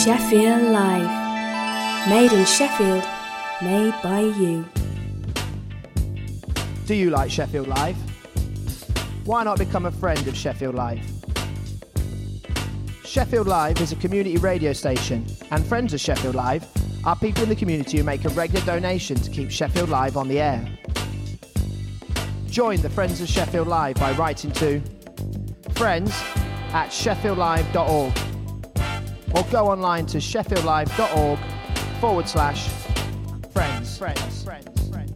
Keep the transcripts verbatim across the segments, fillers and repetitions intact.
Sheffield Live. Made in Sheffield, made by you. Do you like Sheffield Live? Why not become a friend of Sheffield Live? Sheffield Live is a community radio station, and friends of Sheffield Live are people in the community who make a regular donation to keep Sheffield Live on the air. Join the Friends of Sheffield Live by writing to friends at sheffield live dot org or go online to sheffield live dot org forward slash friends. Friends. Friends. Friends.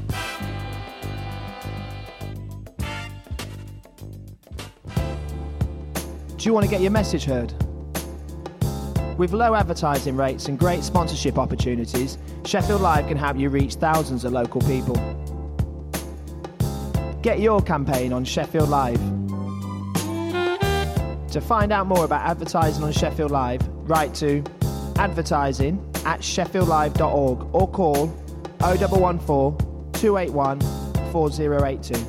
Do you want to get your message heard? With low advertising rates and great sponsorship opportunities, Sheffield Live can help you reach thousands of local people. Get your campaign on Sheffield Live. To find out more about advertising on Sheffield Live, write to advertising at sheffield live dot org or call oh one one four, two eight one, four oh eight two.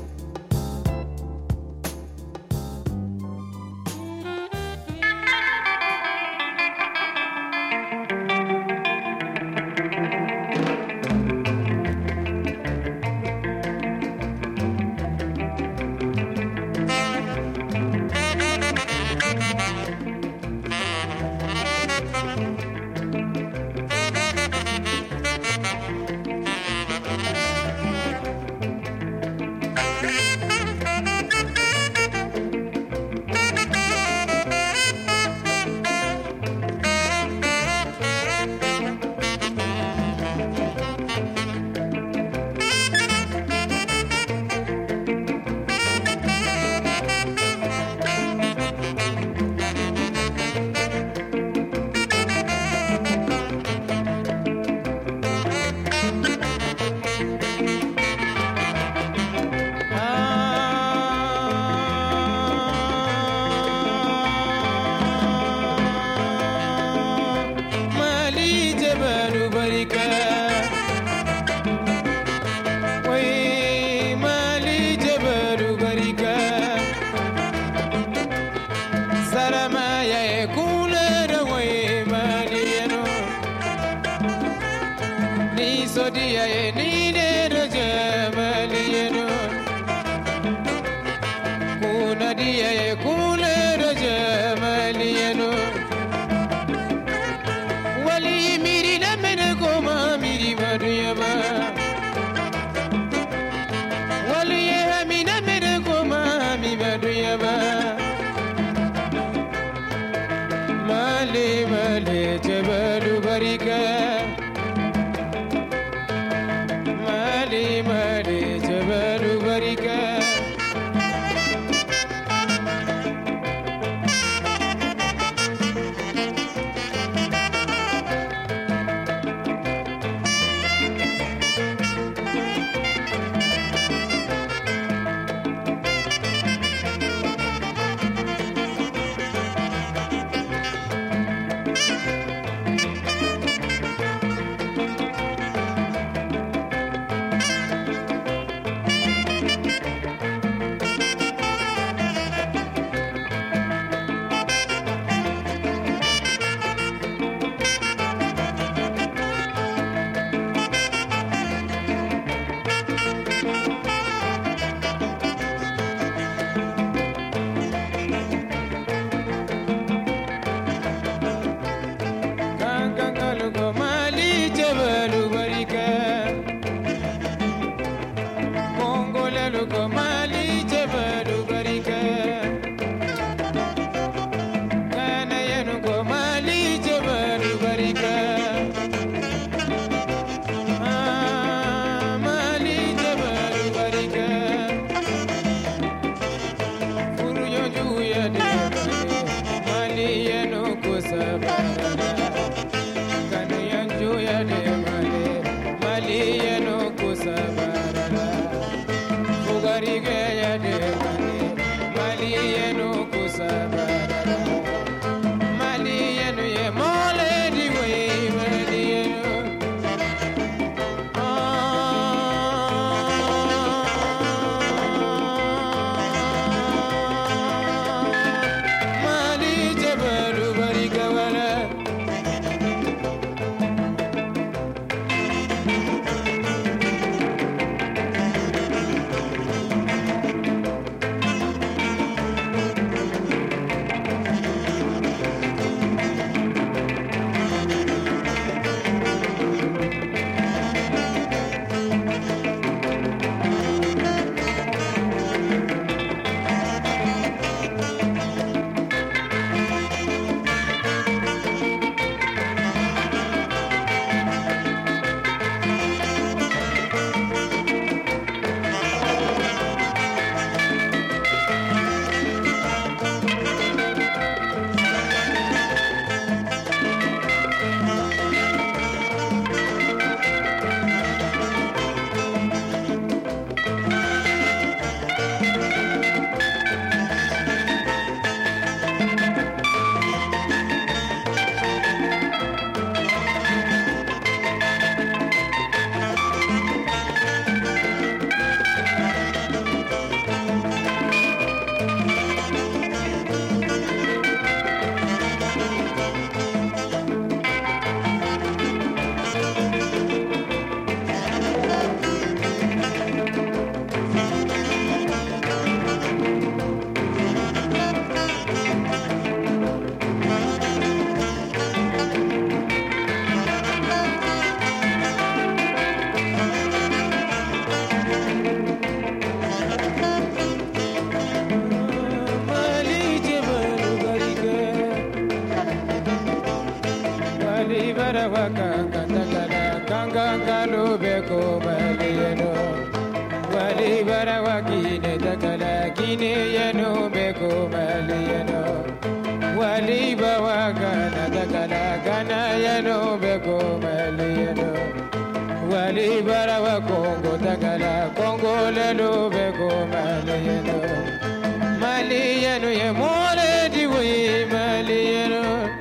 bara waka katakala kanga kalu beko maliyeno wali bara wakine takala kine yeno beko maliyeno wali bawaga takala kana yeno beko maliyeno wali bara wakongo takala kongo lelo beko maliyeno maliyeno ye mole diwe maliyeno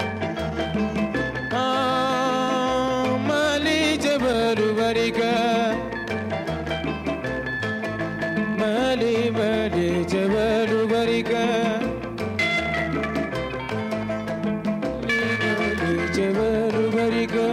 Mali Mali Jabalu Barika Mali Jabalu Barika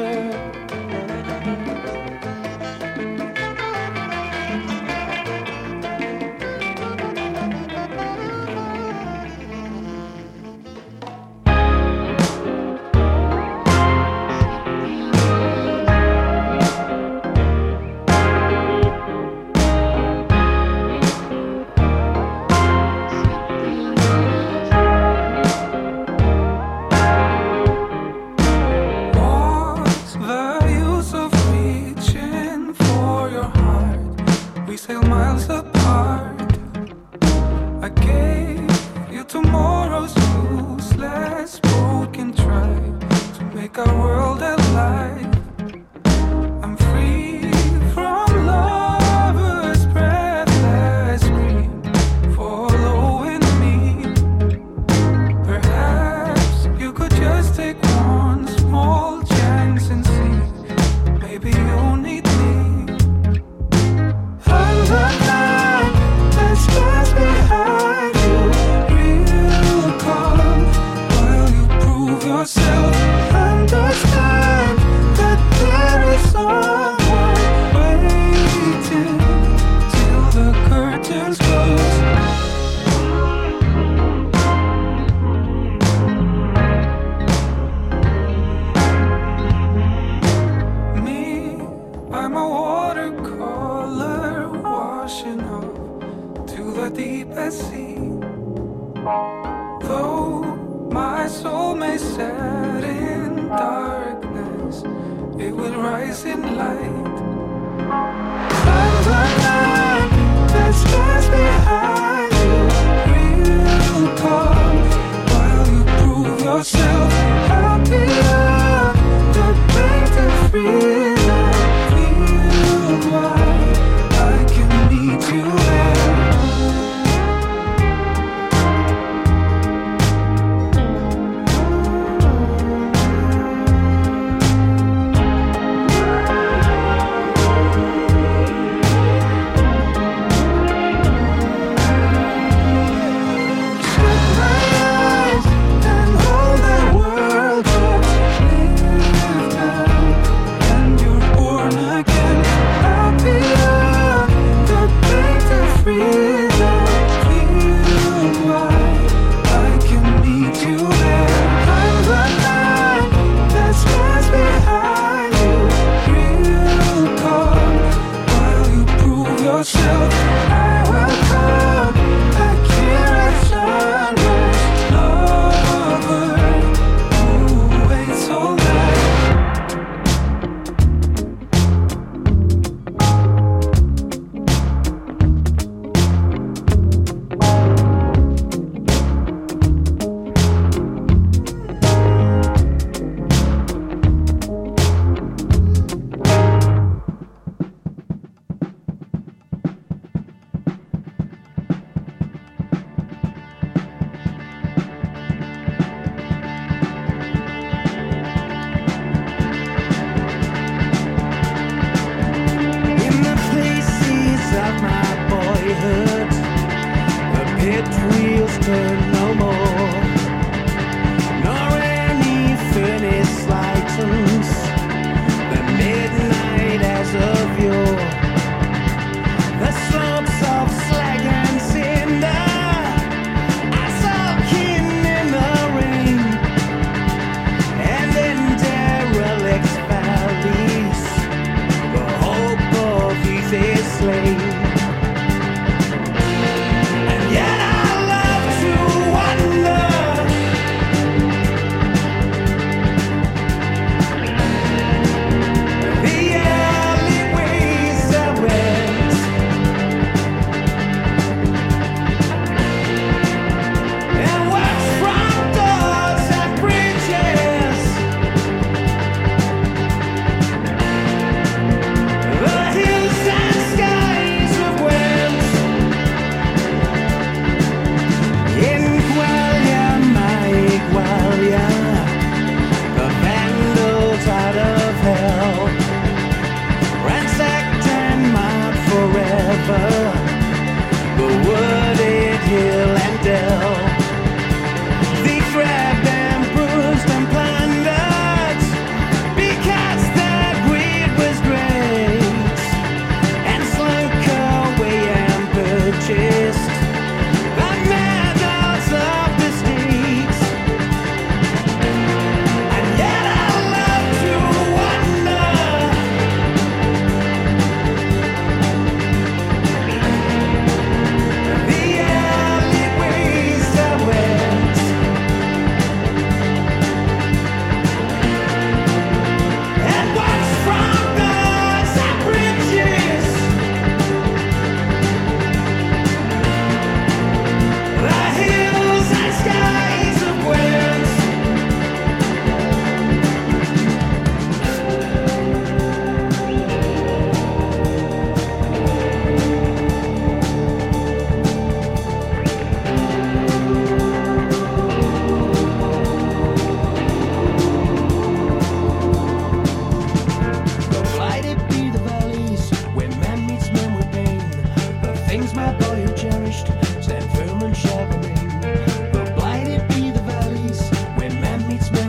And yet I love to wonder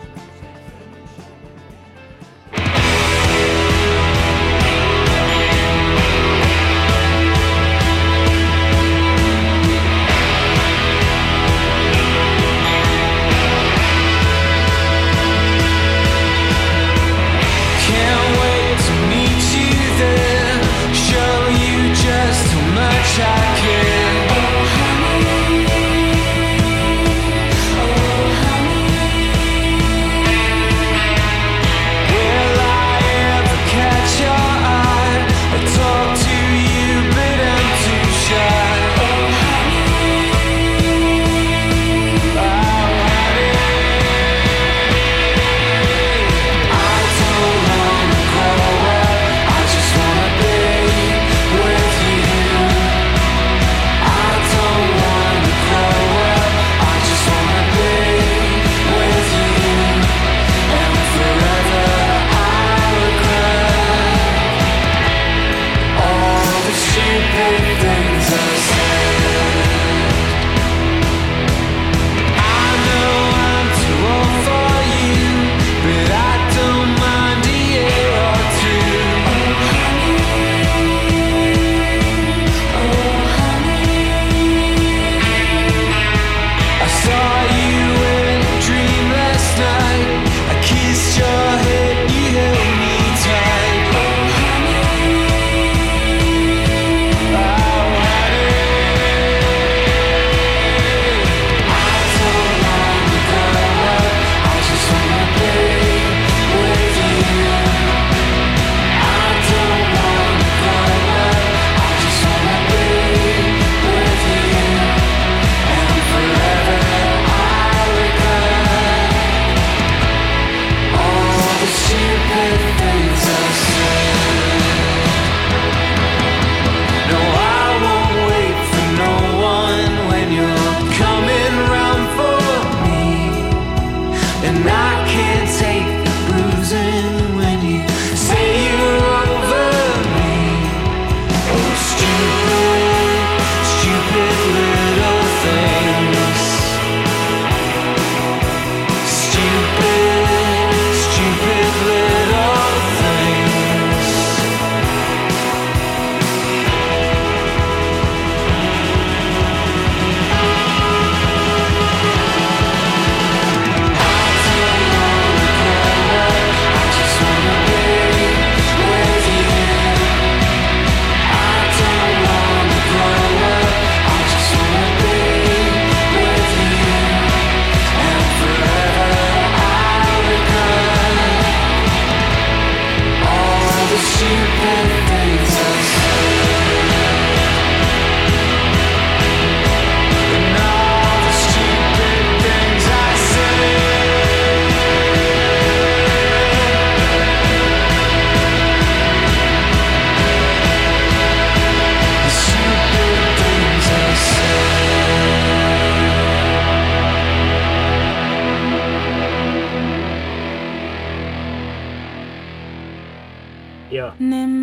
Yeah.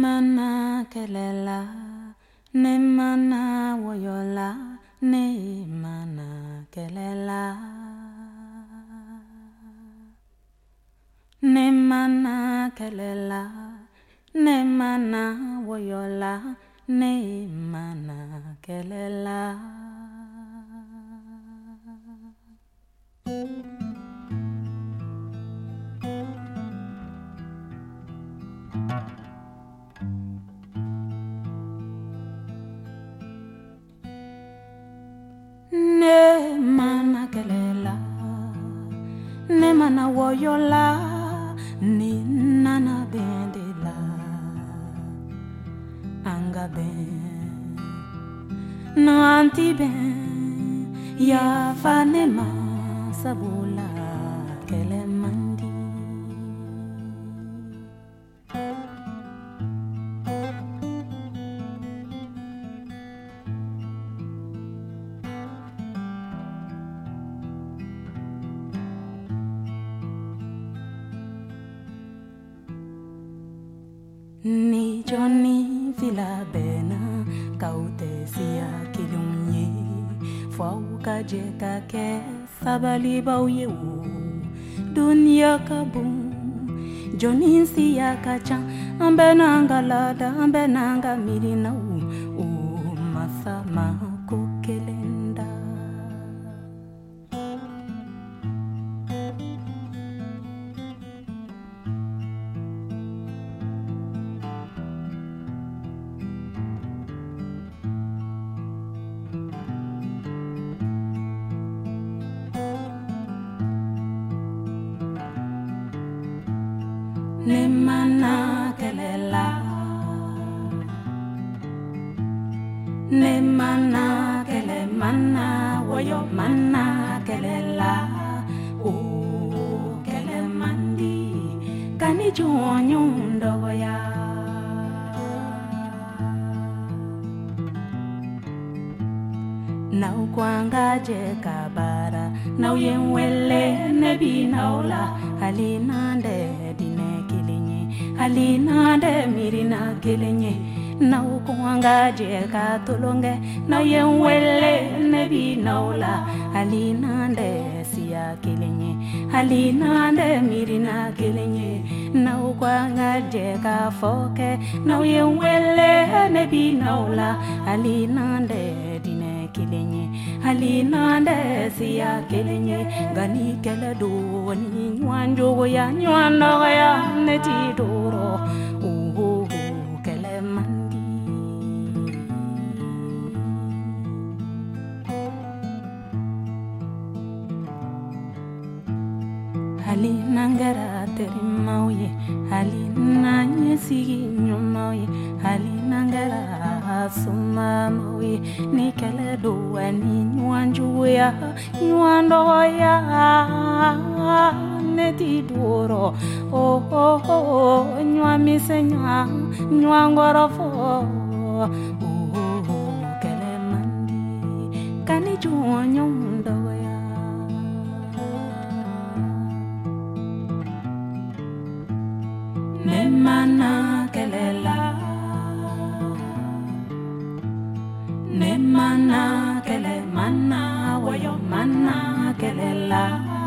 Nemana kelela, nemana woyola, nemana kelela. Nemana kelela, nemana woyola, nemana kelela. kelela ne mana woyola ni nana bendela anga ben no anti ben ya fanema sabula kele mandi ni Johnny vila bena kaute sia kilunye fauka jeka ke sabali bauye u dunia kabum Johnny sia kacha ambena ngalada ambena ngamirina u u masama kukelenda ne mana kelela ne mana kele mana woyo mana kelela o kele mandi kani jonyo ndoya nau kwanga je kabara nau yenwele nebi naula halinande dine kilinye halinande mirina kilinye nau kwanga je katulonge nau yenwele nebi naula halinande siya kilinye halinande mirina kilinye nau kwanga je kafoke nau yenwele nebi naula halinande dine kilinye halinande siya kilinye gani kele do ni nwanjo ya nywano ya neti doro uhu kele mandi halinangara terimauye halinanye sigi nyumauye halinangara suma mauye ni kele do ni nwanjo ya nywano ya neti doro oh oh oh nywa misenya nywa ngorofo oh kele mandi kani jonyo ndoya ne mana kelela ne mana kele mana woyo mana kelela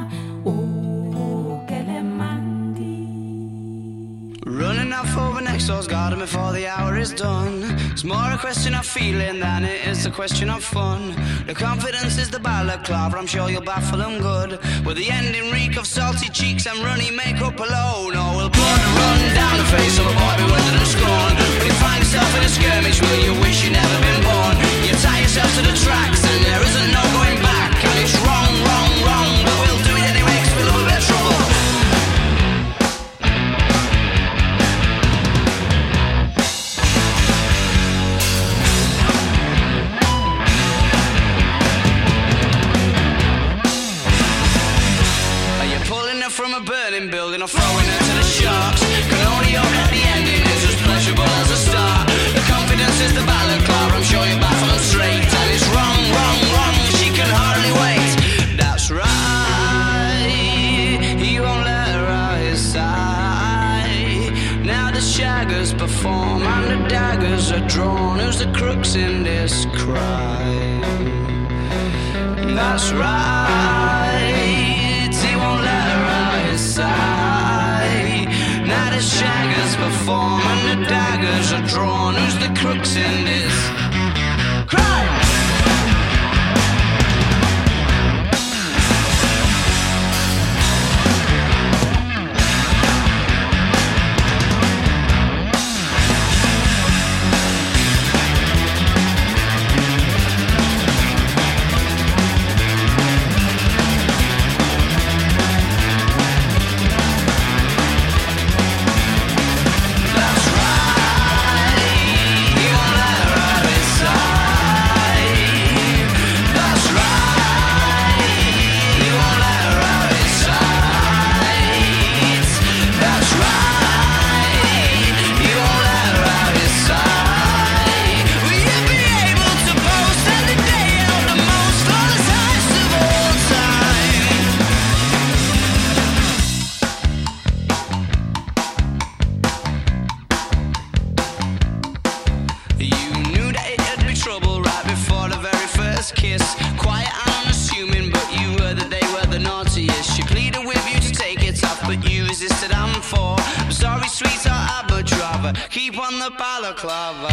oh kele mandi running out for the next door's garden before the hour is done. It's more a question of feeling than it is a question of fun. The confidence is the balaclava, I'm sure you'll baffle them good. With the ending reek of salty cheeks and runny makeup alone. Oh, will blood run down the face of a boy bewildered and scorned. Will you find yourself in a skirmish, will you wish you'd never been born? You tie yourself to the tracks and there isn't no going back. And it's wrong, wrong, wrong, but we'll do it anyway 'cause we love a bit of trouble. From a burning building or throwing her to the sharks. Can only hope that the ending is as pleasurable as the start. The confidence is the balaclava, I'm sure you baffle them straight. And it's wrong, wrong, wrong, she can hardly wait. That's right, he won't let her out his side. Now the shaggers perform and the daggers are drawn. Who's the crooks in this crime? That's right, he won't let her out his side. Now the shaggers perform and the daggers are drawn. Who's the crooks in this crime? first kiss. Quiet and unassuming, but you heard that they were the naughtiest. She pleaded with you to take it off, but you resisted and fought. I'm sorry, sweetheart, I'd much rather keep on the balaclava.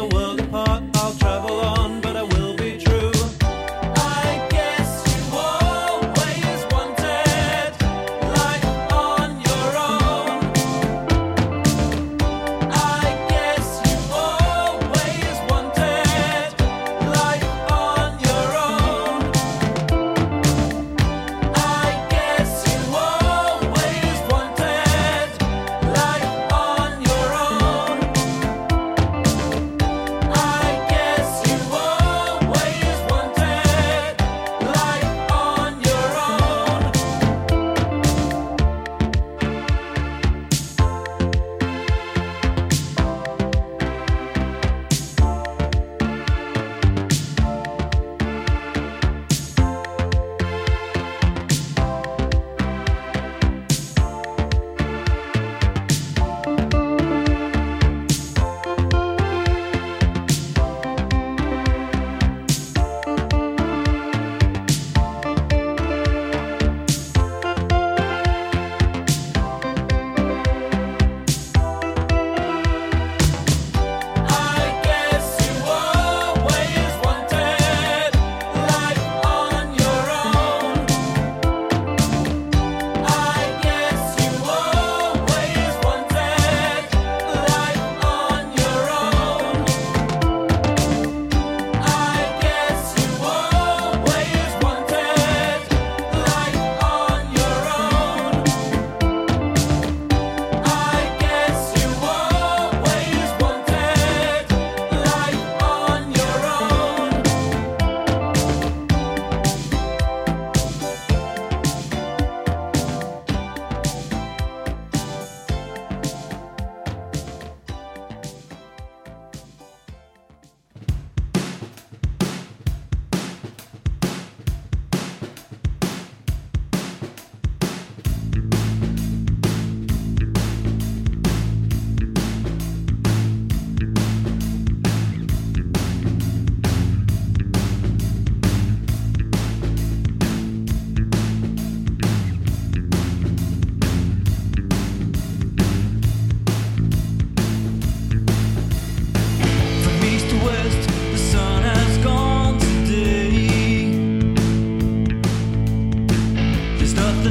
Travel on, but I will be true. I guess you are.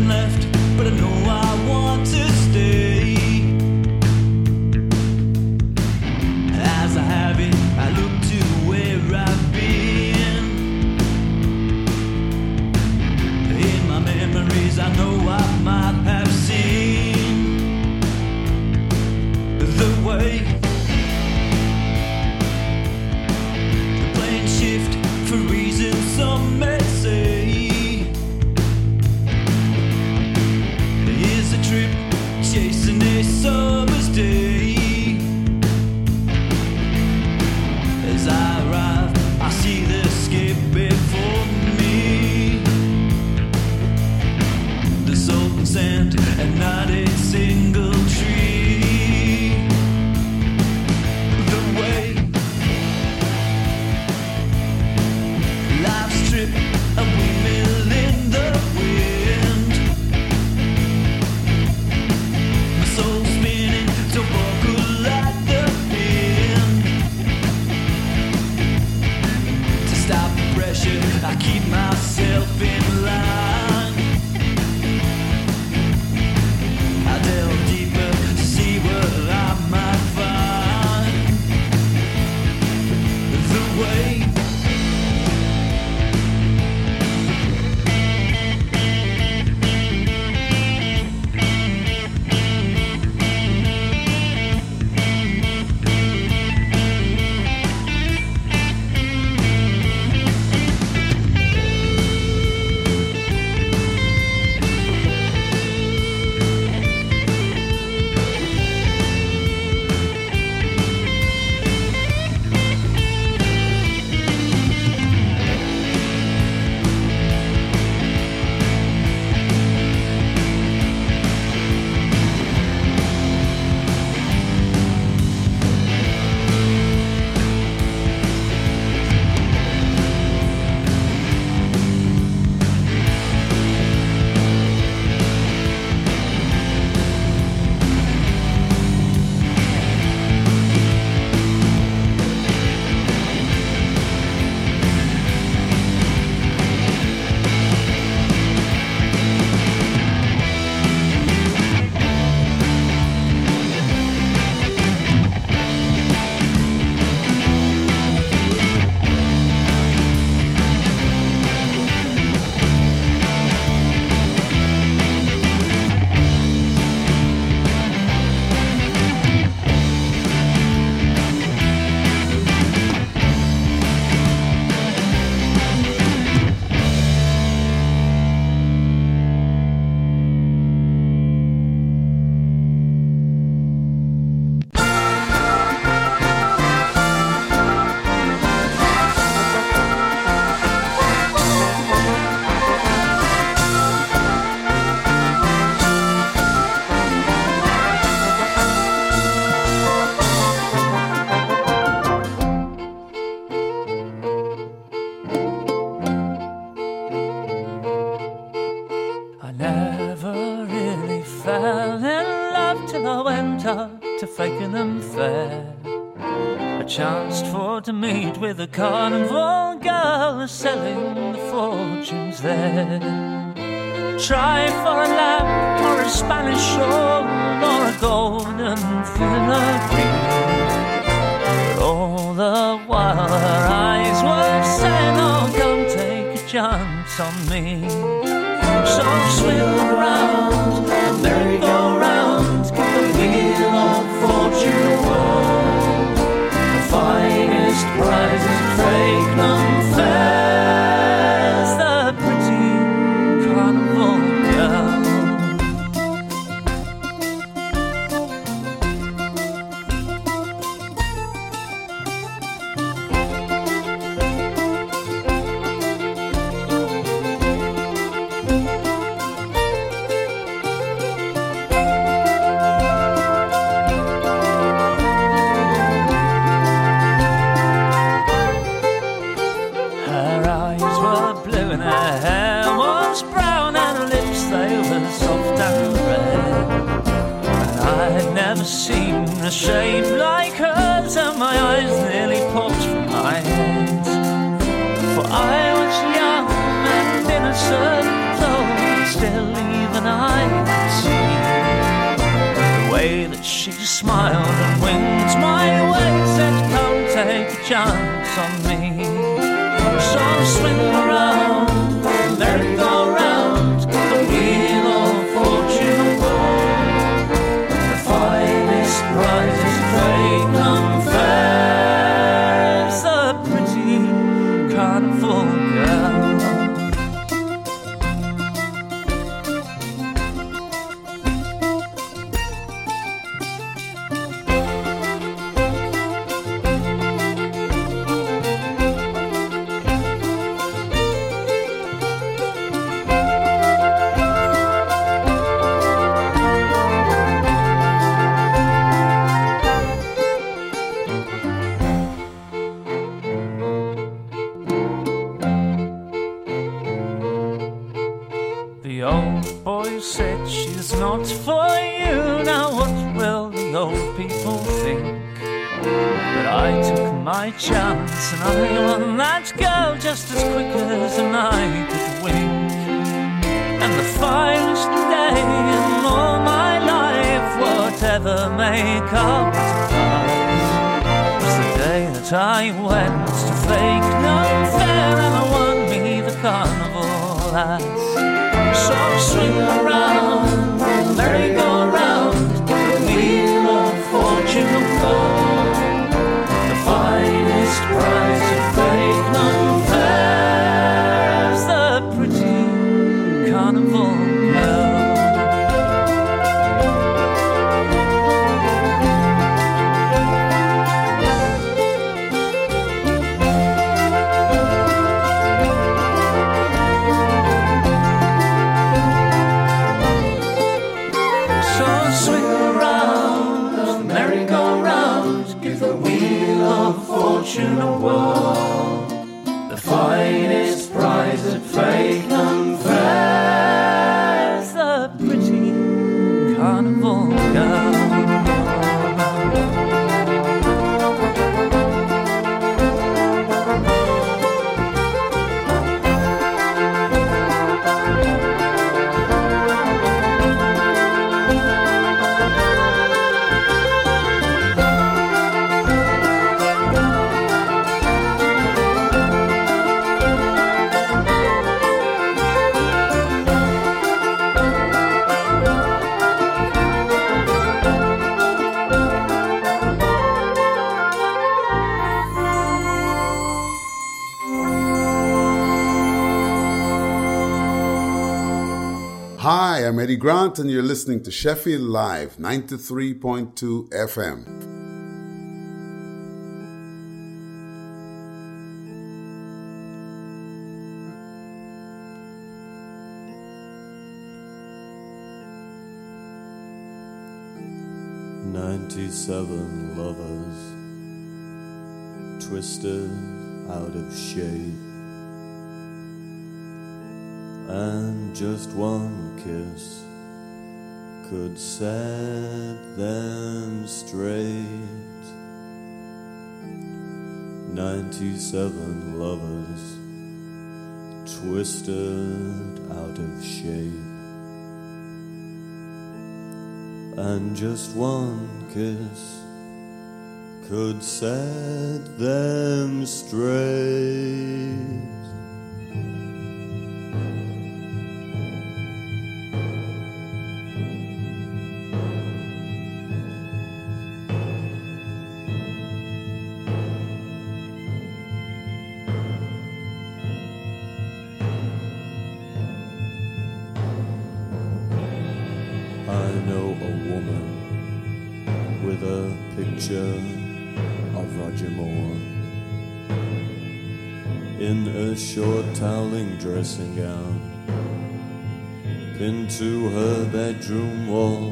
left, but I know I want to stay. As I have it, I look to where I've been. In my memories, I know I might have seen the way the planes shift for reasons some may say. Here's a trip chasing a summer's day. As I arrive, I see the escape before me. The salt and sand and not a single tree. The way life's trip, a windmill in the wind. My soul spinning, so buckle at the pin. To stop the pressure, I keep myself in line. I delve deeper to see what I might find. The way to meet with a carnival girl selling the fortunes there. Try for a lamp or a Spanish shawl or a golden filigree. But all the while her eyes were saying, oh, come take a chance on me. So swing around, merry-go-round, the wheel of fortune whirl. Finest prizes, fake none fares, the pretty carnival girl. Seen a shape like hers, and my eyes nearly popped from my head. For I was young and innocent, though still even I could see the way that she smiled and winked my way, said, come take a chance on me. So swing around, merry-go-round, the wheel of fortune roll. The finest prizes trade come fair, the pretty carnival girl. The old boy said she's not for you. Now what will the old people think? But I took my chance and I won that girl just as quick as a night could wink. And the finest day in all my life, whatever may come to pass, was the day that I went to fake no fair and I won me the carnival lass. So swing around, merry-go-round, the wheel of fortune of gold. The finest prize of fake non-fairs, the pretty carnival girl. Fortune of war, the finest prize at fake non-fairs, the pretty carnival girl. Hi, I'm Eddie Grant, and you're listening to Sheffield Live, ninety-three point two F M. Ninety-seven lovers, twisted out of shape, and just one kiss could set them straight. Ninety-seven lovers, twisted out of shape, and just one kiss could set them straight. Of Roger Moore in a short toweling dressing gown, pinned to her bedroom wall.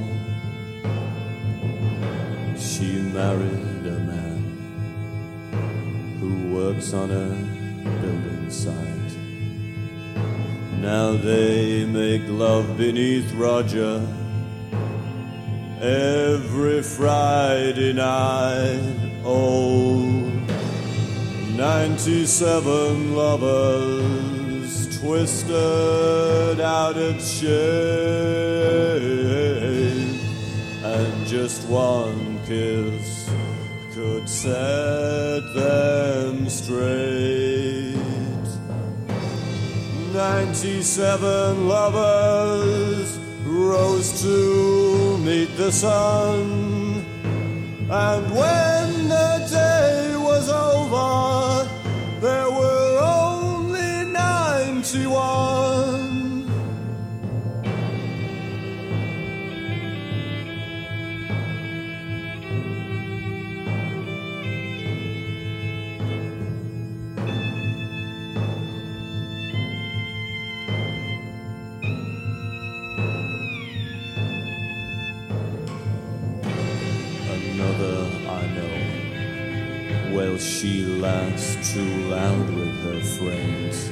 She married a man who works on a building site. Now they make love beneath Roger every Friday night. Oh, ninety-seven lovers twisted put out of shape, and just one kiss could set them straight. Ninety-seven lovers rose to meet the sun, and when the day was over, there were only ninety-one. Well, she laughs too loud with her friends,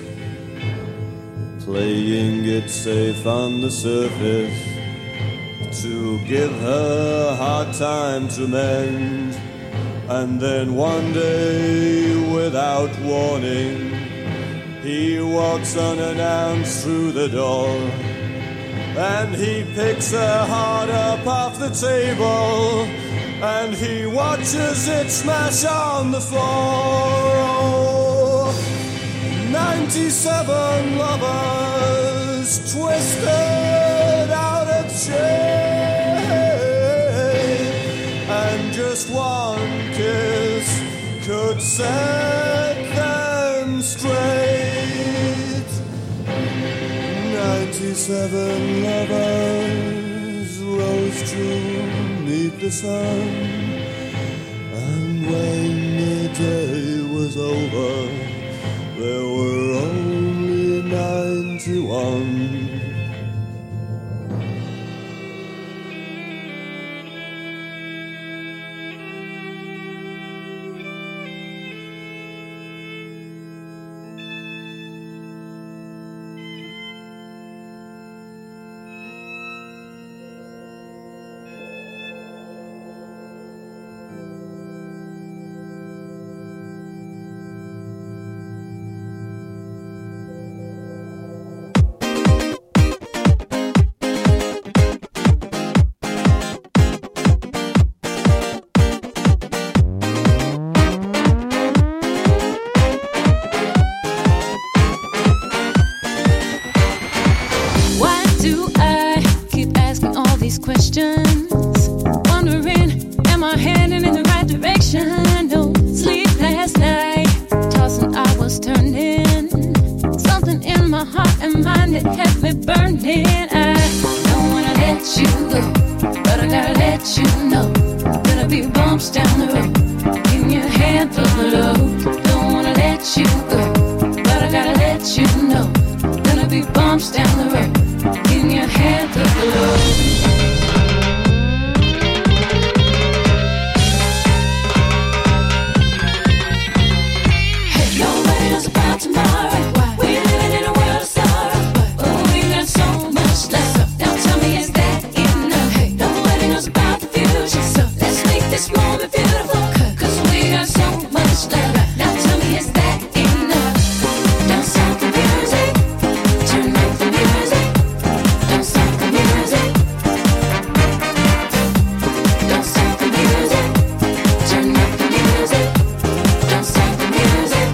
playing it safe on the surface to give her a hard time to mend. And then one day, without warning, he walks unannounced through the door, and he picks her heart up off the table, and he watches it smash on the floor. Oh, ninety-seven lovers twisted out of shape, and just one kiss could set them straight. Ninety-seven lovers rose to meet the sun, and when the day was over, there were only ninety-one. Questions, wondering, am I heading in the right direction? No sleep last night, tossing I was turning, something in my heart and mind that had me burning. I don't wanna let you go, but I gotta let you know, gonna be bumps down the road, in your hand for the load. Don't wanna let you go, but I gotta let you know, gonna be bumps down the road, in your hand for the load. Tomorrow, we're living in a world of sorrow, but we got so much left. Now tell me, is that enough? Hey, nobody knows about the future, so let's make this moment beautiful, cause we got so much left. Now tell me, is that enough? Don't stop the music, turn up the music. Don't stop the music. Don't stop the music, turn up the music. Don't stop the music.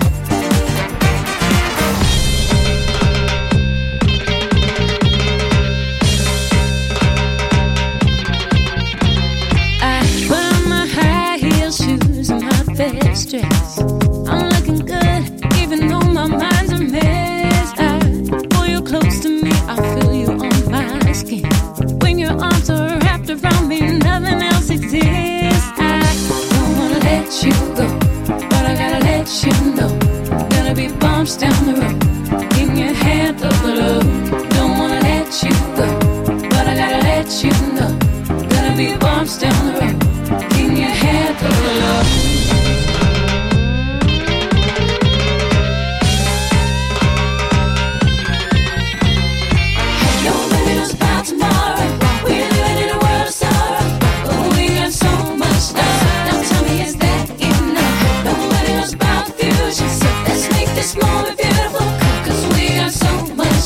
Stress. I'm looking good, even though my mind's a mess. I pull you close to me, I feel you on my skin. When your arms are wrapped around me, nothing else exists. I don't wanna let you go, but I gotta let you know, gonna be bumps down the road, in your hand of the load. Don't wanna let you go, but I gotta let you know, gonna be bumps down the road, in your hand of the load. This moment beautiful, cause we got so much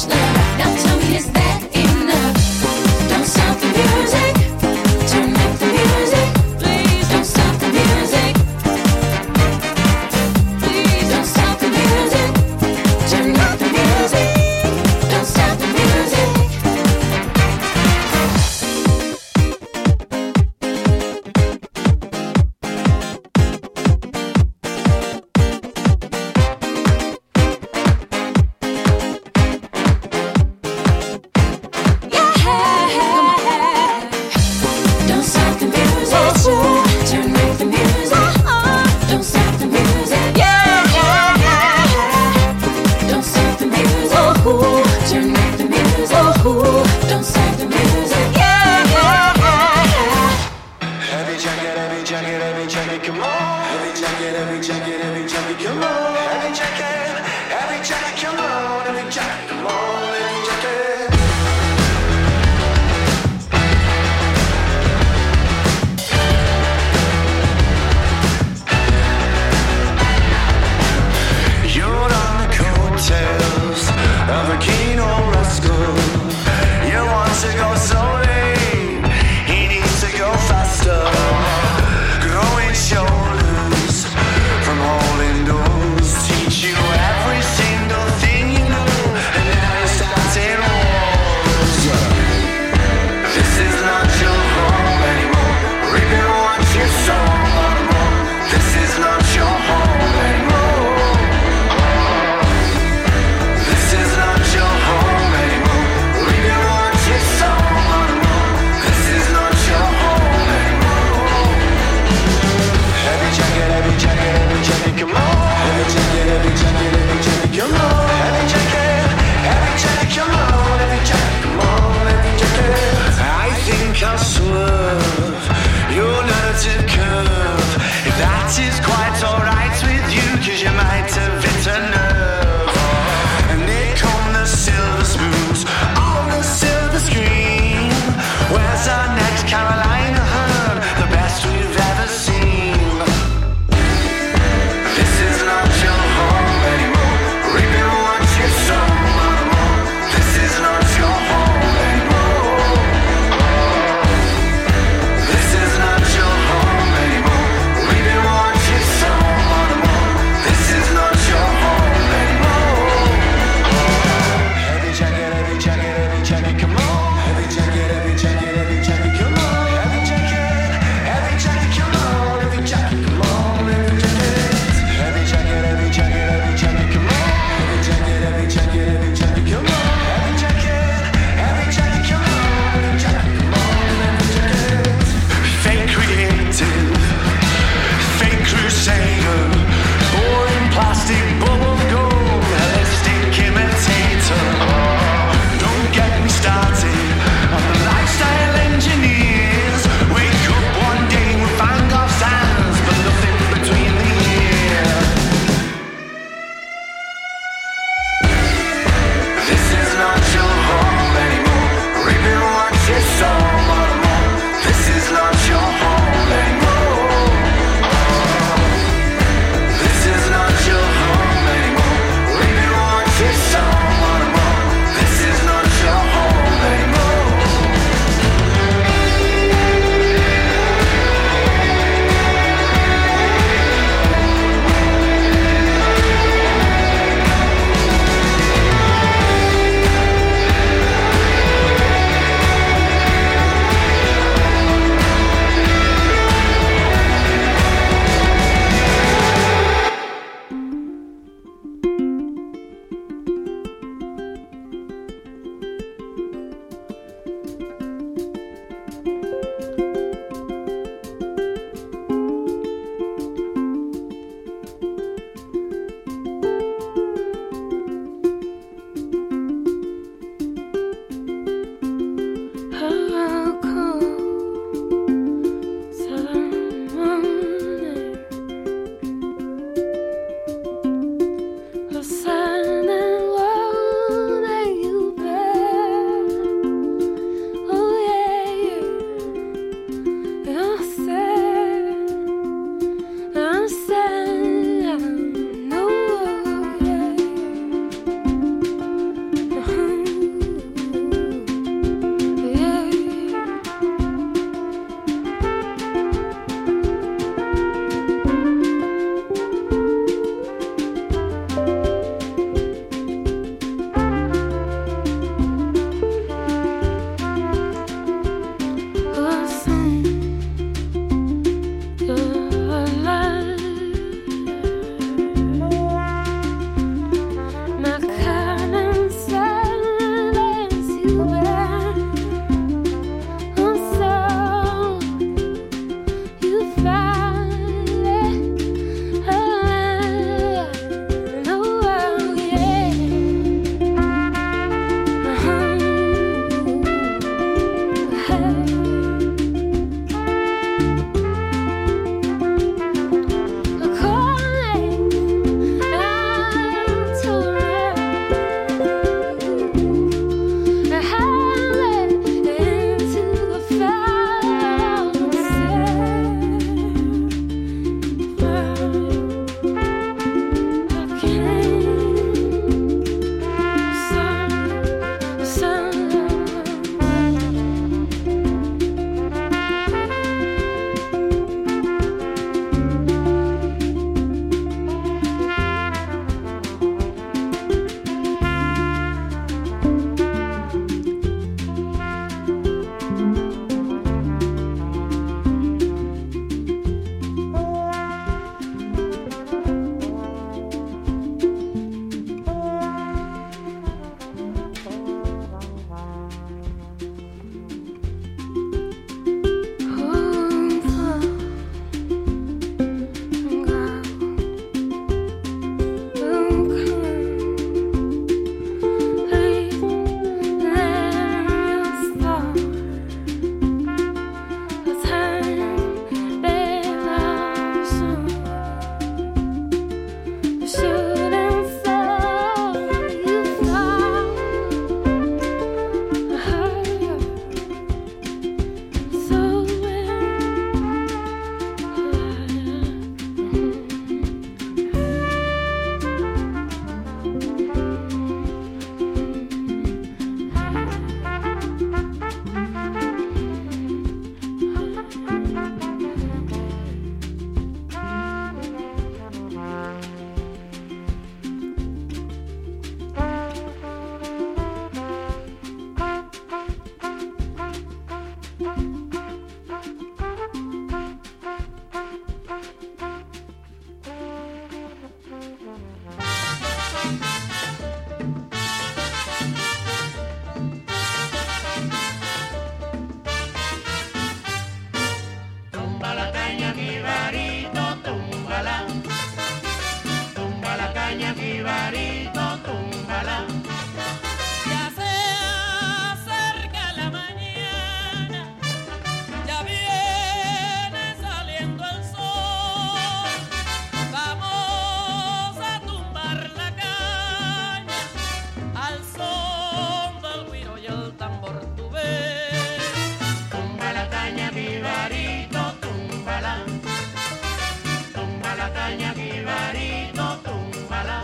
portugués. Tumba la caña, jibarito, túmbala. Tumba la caña, jibarito, túmbala.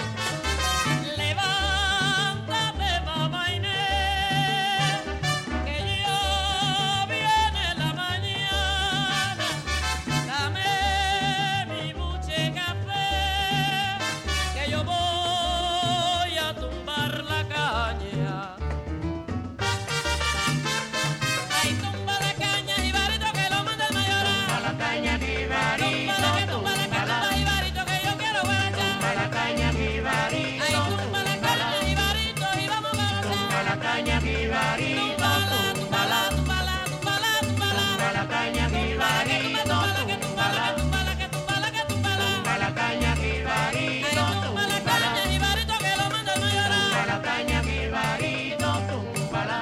Levántate, mamá Inés, que ya viene la mañana. Dame mi buche café, que yo voy a tumbar la caña. Ay, tumba la caña, jibarito, que lo manda el mayoral. Tumba la caña, jibarito, tumba la que tumba la que tumba, jibarito, que yo quiero guarachar. Tumba la caña, jibarito. Ay, tumba la caña, jibarito, y vamos a gozar. Tumba la caña, jibarito, tumbala, tumbala, tumbala, tumbala, tumbala. Tumba la caña, jibarito, tumbala, que tumbala, que tumbala, que tumbala, que tumbala. Tumba la caña, jibarito, ay, tumba la caña, jibarito, que lo manda el mayoral. Tumba la caña, jibarito, túmbala.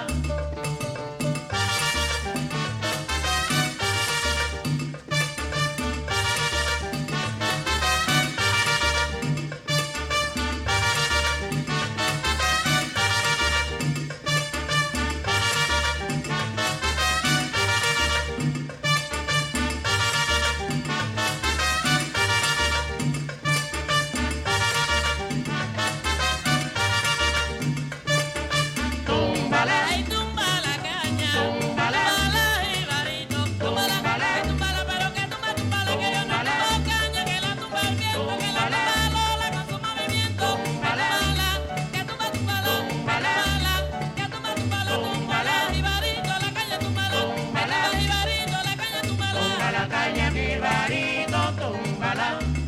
Túmbala, ay, tumba la caña, túmbala, jibarito, túmbala, ay, túmbala, pero que tumba, túmbala, que yo no tumbo caña, que la tumba el viento, que la tumba Lola con su movimiento. Túmbala, que tumba, túmbala, túmbala, que tumba, túmbala, túmbala, jibarito, la caña, túmbala, túmbala, jibarito, la caña, túmbala, tumba la caña, jibarito, túmbala.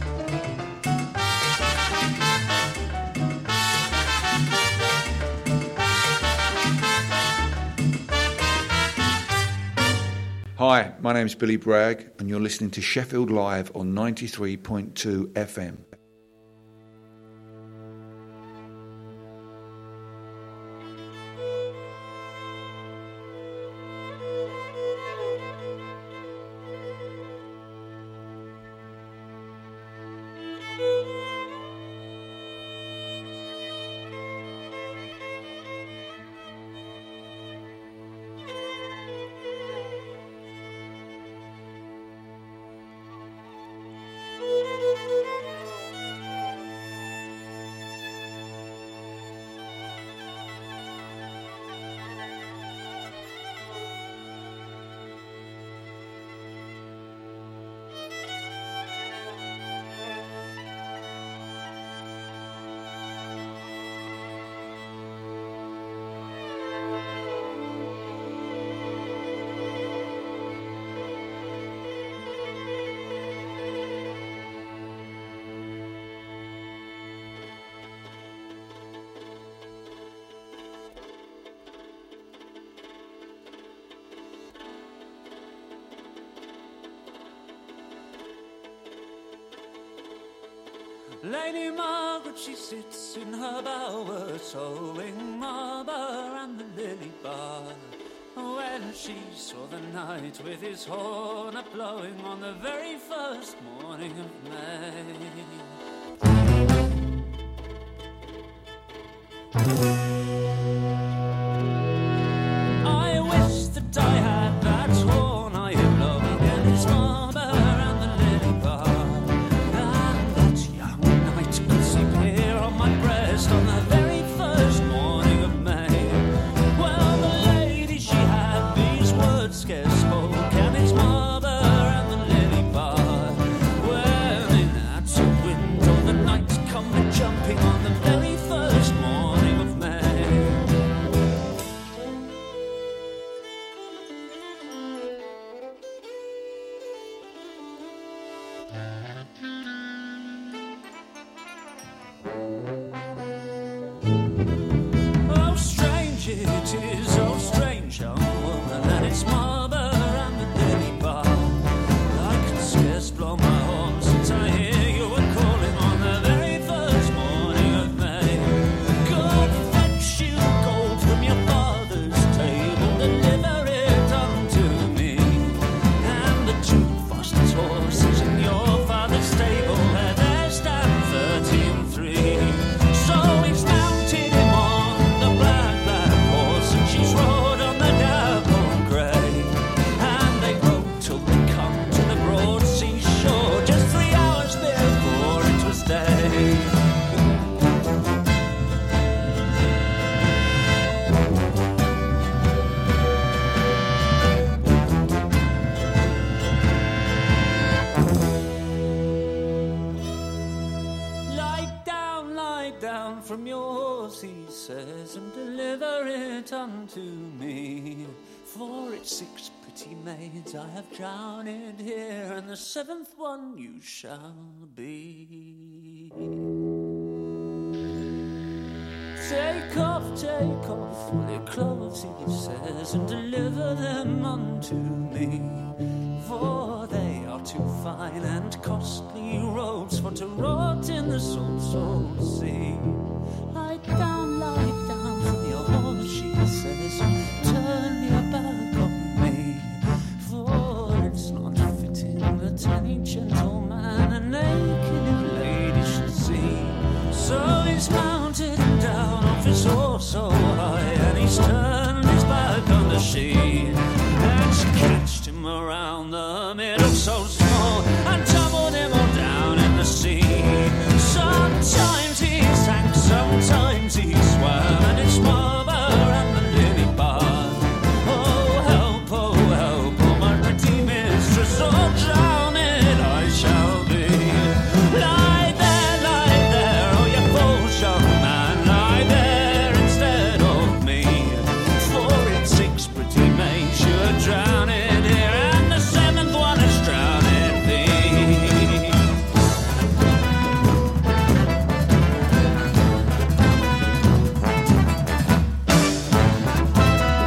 Hi, my name's Billy Bragg, and you're listening to Sheffield Live on ninety-three point two F M. Lady Margaret, she sits in her bower, sewing Marber and the lily bar. When she saw the knight with his horn a-blowing on the very first morning of May. I wish that I had that horn I am blowing and his Marber and the lily bar. On the very first morning of May, well, the lady, she had these words scarce spoke, and it's Marber and the lily bar. When in at the window says, and deliver it unto me. For it's six pretty maids I have drowned here, and the seventh one you shall be. Take off, take off all your clothes, he says, and deliver them unto me. For they are too fine and costly robes for to rot in the salt, salt sea. Lie down, lie down from your horse, she says, turn your back on me. For it's not fitting that any gentleman a naked lady should see. So he's mounted down off his horse so high, and he's turned his back on the she, and she catched him around the middle so